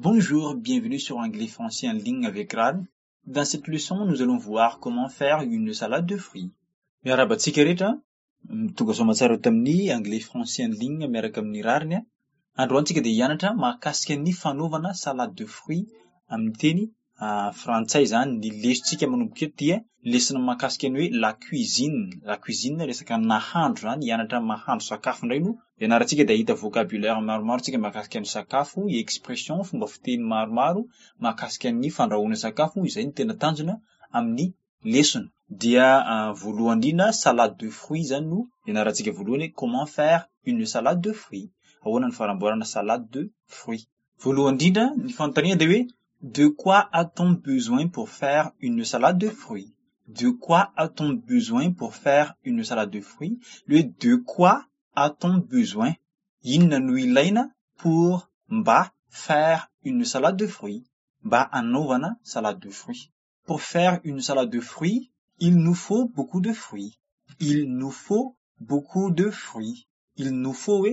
Bonjour, bienvenue sur Anglais Français en ligne avec Rad. Dans cette leçon, nous allons voir comment faire une salade de fruits. Miarabantsika rehetra, tonga soa matsara tamin'ny Anglais Français en ligne miaraka amin'ny rariny. Androany tsika dia hianatra mahakasika ny fanaovana salade de fruits amin'ny teny frantsay zany. Ny lesontsika manomboka eto dia lesona mahakasika ny hoe la cuisine. La cuisine resaka nahandro zany, hianatra mahandro sakafo indray no ianarantsika dia ahita vocabulaire maromaro tsika mahakasika ny sakafo, expression, fomba fiteny maromaro mahakasika ny fandrahoana sakafo, izay ny tena tanjona amin'ny lesona. Dia voalohany indrindra salade de fruits zany no ianarantsika voalohany, comment faire une salade de fruits. Ahoana ny fanamboarana salade de fruits. Voalohany indrindra ny fanontaniana dia hoe de quoi a-t-on besoin pour faire une salade de fruits? De quoi a-t-on besoin pour faire une salade de fruits? Le de quoi a-t-on besoin? Inona no ilaina pour mba faire une salade de fruits? Mba hanaovana salade de fruits. Pour faire une salade de fruits, il nous faut beaucoup de fruits. Il nous faut beaucoup de fruits. Il nous faut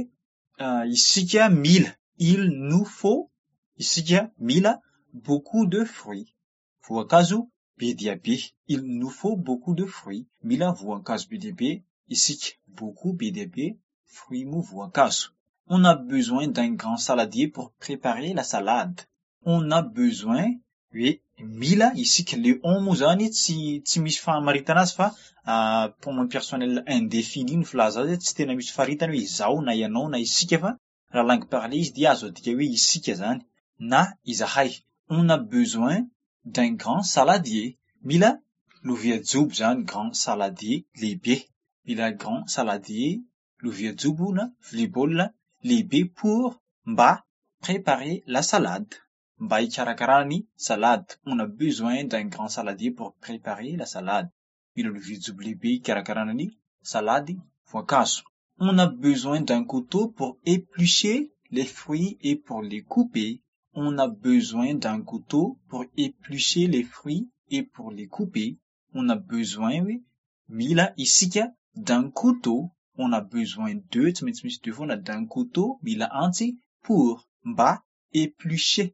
isika mila. Il nous faut isika mila beaucoup de fruits. Voankazo be dia be. Il nous faut beaucoup de fruits. Mila voankazo be dia be. Isika beaucoup be dia be. Fruits mo voankazo. On a besoin d'un grand saladier pour préparer la salade. On a besoin, mila isika le on mo zany tsy misy fahamaritana azy fa pronom personnel indéfini ny filaza azy, tsy tena misy faritana hoe izaho na ianao na isika fa raha langue parlée izy dia azo adika hoe isika zany na izahay. On a besoin d'un grand saladier. Mila lovia jobo zany, grand saladier lehibe. Mila grand saladier, lovia jobo na vilia baolina lehibe pour mba préparer la salade. Mba hikarakarana ny salade. On a besoin d'un grand saladier pour préparer la salade. Mila lovia jobo lehibe hikarakarana ny salady voankazo. On a besoin d'un couteau pour éplucher les fruits et pour les couper. On a besoin d'un couteau pour éplucher les fruits et pour les couper. On a besoin, mila isika d'un couteau. On a besoin de, tsy maintsy misy deux fois, on a d'un couteau, mila antsy, pour mba éplucher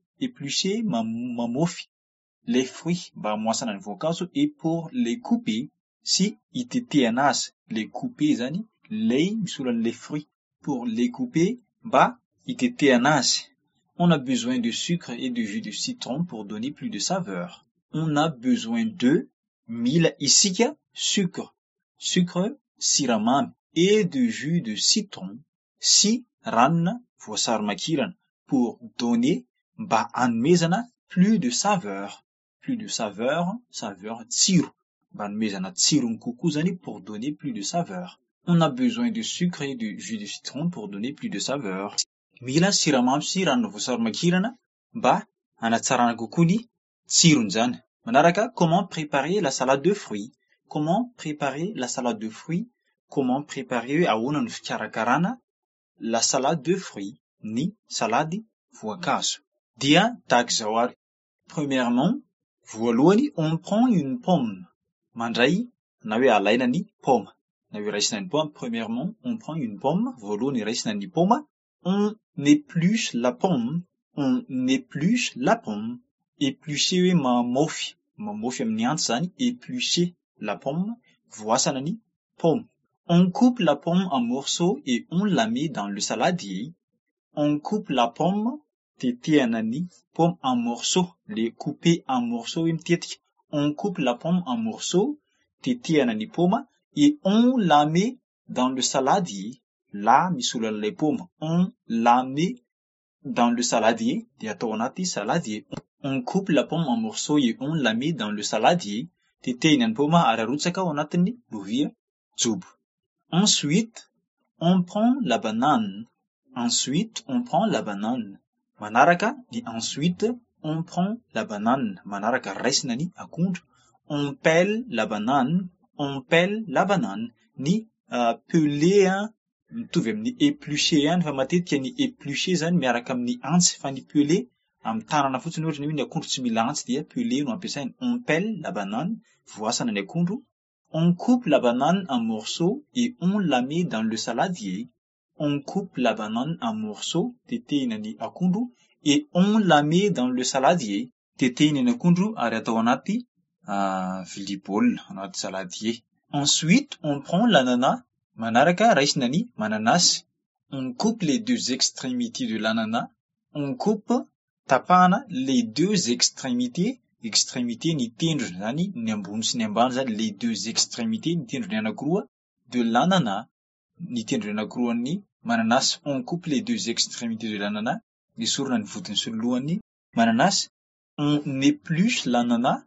mamofy les fruits, mba hamoasana ny voankazo, et pour les couper, sy hitetehana azy. Les couper zany, lay misy olan'le fruits. Pour les couper, mba hitetehana azy. On a besoin de sucre et de jus de citron pour donner plus de saveur. On a besoin de mila isika sucre, siramamy, et de jus de citron, sy ranona voasarimakirana, pour donner mba hanomezana plus de saveur. Plus de saveur, tsiro. Mba hanomezana tsirony kokoa zany pour donner plus de saveur. On a besoin de sucre et de jus de citron pour donner plus de saveur. Mila siramamy sy ranona voasarimakirana mba hanatsarana kokoa ny tsirony zany. Manaraka, comment préparer la salade de fruits? Comment préparer la salade de fruits? Comment préparer, ahoana ny fikarakarana la salade de fruits, ny salady voankazo. Dia tahaka izao ary. Premièrement, voalohany, on prend une pomme. Mandray na hoe alaina ny paoma. Na hoe raisina ny paoma. Premièrement, on prend une pomme. Voalohany raisina ny paoma. On épluche la pomme. On épluche la pomme. Éplucher hoe mamofy amin'ny antsy zany. Éplucher la pomme. Voasana ny pomme. On coupe la pomme en morceaux et on la met dans le saladier. On coupe la pomme, tetehana ny pomme en morceaux. Les couper en morceaux mitetika. On coupe la pomme en morceaux, tetehana ny pomme, et on la met dans le saladier. La misy olan'ilay pomme. On la met dans le saladier. Dia atao anaty saladier. On coupe la pomme en morceaux et on la met dans le saladier. Tetehina ny pomme ary arotsaka ao anatin'ny lovia jobo. Ensuite, on prend la banane. Ensuite, on prend la banane. Manaraka, ny ensuite, on prend la banane. Manaraka raisina ny akondro. On pèle la banane. On pèle la banane. Ny peler, mitovy amin'ny éplucher ihany fa matetika ny éplucher zany miaraka amin'ny antsy fa ny peler amin'ny tanana fotsiny ohatra ny hoe ny akondro tsy mila antsy dia peler no ampiasaina. On pèle la banane. Voasana ny akondro. On coupe la banane en morceaux et on la met dans le saladier. On coupe la banane en morceaux, tetehina ny akondro, et on la met dans le saladier. Tetehina ny akondro ary atao anaty vilia baolina, anaty saladier. Ensuite, on prend l'ananas, manaraka raisina ny mananasy. On coupe les deux extrémités de l'ananas. On coupe, tapahana les deux extrémités ny tendrony zany ny ambony sy ny ambany zany les deux extrémités ny tendrony anankiroa de l'ananas, ny tendrony anankiroa ny mananasy. On coupe les deux extrémités de l'ananas, esorina ny vodiny sy ny lohany mananasy. On épluche l'ananas,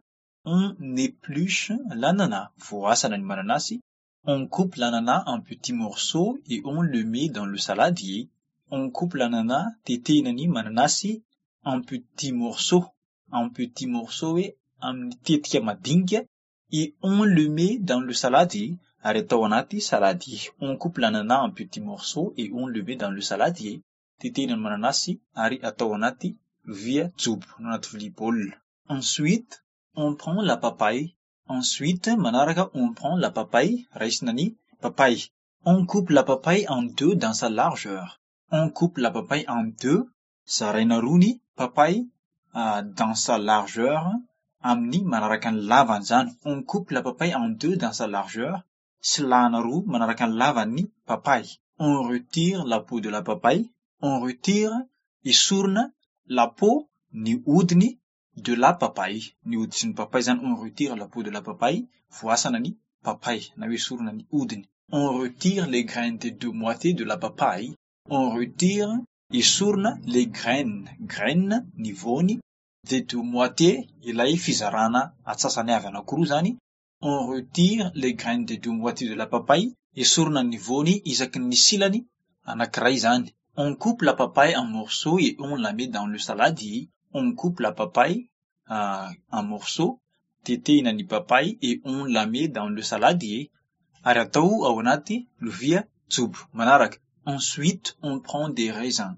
voasana ny mananasy. On coupe l'ananas en petits morceaux et on le met dans le saladier. On coupe l'ananas, tetehina ny mananasy en petits morceaux hoe amin'ny tetika madinika et on le met dans le saladier ary atao anaty saladier. On coupe l'ananas en petits morceaux et on le met dans le saladier. Tetehina ny mananasy ary atao anaty lovia jobo, anaty vilia baolina. Ensuite, on prend la papaye. Manaraka on prend la papaye, raisina ny papaye. On coupe la papaye en deux dans sa largeur. On coupe la papaye en deux, zaraina roa ny papaye dans sa largeur, amin'ny manaraka ny lavany zany. On coupe la papaye en deux dans sa largeur, silahana roa manaraka ny lavany papaye. On retire la peau de la papaye. Esorina la peau, ny hodiny de la papaye. Ny hodiny sy ny papaye zany, on retire la peau de la papaye, voasana ny papaye, na hoe esorina ny hodiny. On retire les graines des deux moitiés de la papaye. Esorina les graines ny voany des deux moitiés, ilay fizarana atsasany avy anankiroa zany. On retire les graines des deux moitiés de la papaye, esorina ny voany isaky ny silany anankiray zany. On coupe la papaye en morceaux et on la met dans le saladier. On coupe la papaye en morceaux, tetehina ny papaye et on la met dans le saladier. Ary atao ao anaty lovia jobo manaraka. Ensuite, on prend des raisins.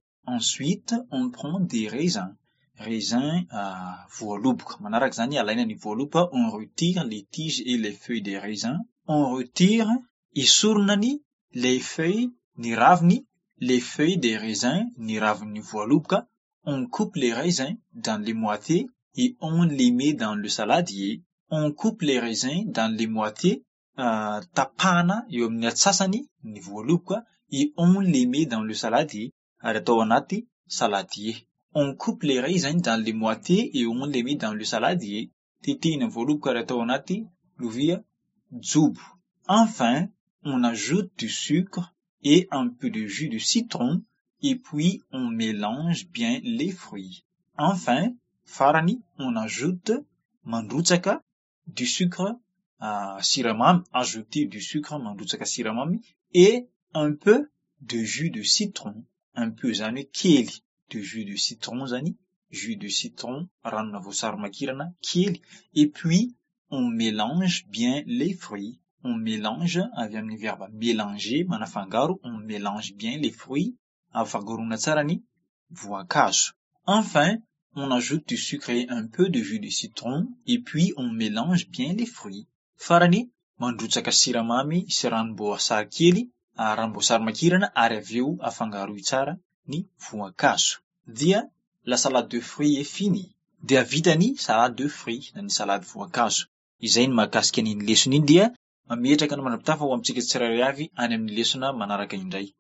Raisins voaloboka. Manaraka zany alaina ny voaloboka. On retire les tiges et les feuilles des raisins. Esorina les feuilles, ny raviny, les feuilles des raisins, ny raviny voaloboka. On coupe les raisins dans les moitiés et on les met dans le saladier. On coupe les raisins dans les moitiés, tapahana eo amin'ny atsasany ny voaloboka et on les met dans le saladier. Ary atao anaty saladier. On coupe les raisins dans les moitiés et on les met dans le saladier. Tetehina voaloboka ary atao anaty lovia jobo. Enfin, on ajoute du sucre et un peu de jus de citron et puis on mélange bien les fruits. Enfin, farany, on ajoute mandrotsaka du sucre, siramamy, ajouter du sucre, mandrotsaka siramamy et un peu de jus de citron, un peu zany kely, de jus de citron zany, ranona voasarimakirana kely, et puis on mélange bien les fruits. On mélange, avy amin'ny verbe mélanger, manafangaro, on mélange bien les fruits, afangarona tsara ny voankazo. Enfin, on ajoute du sucre et un peu de jus de citron, et puis on mélange bien les fruits. Farany, mandrotsaka siramamy sy ranom-boasary kely, ranom-boasarimakirana ary aveo afangaro tsara ny voankazo. Dia la salade de fruits est finie. Dia vita ny salade de fruits, na ny salade voankazo. Izay ny mahakasika an'iny lesona iny dia mametraka ny mandrapitafa ho amintsika tsirairay avy any amin'ny lesona manaraka indray.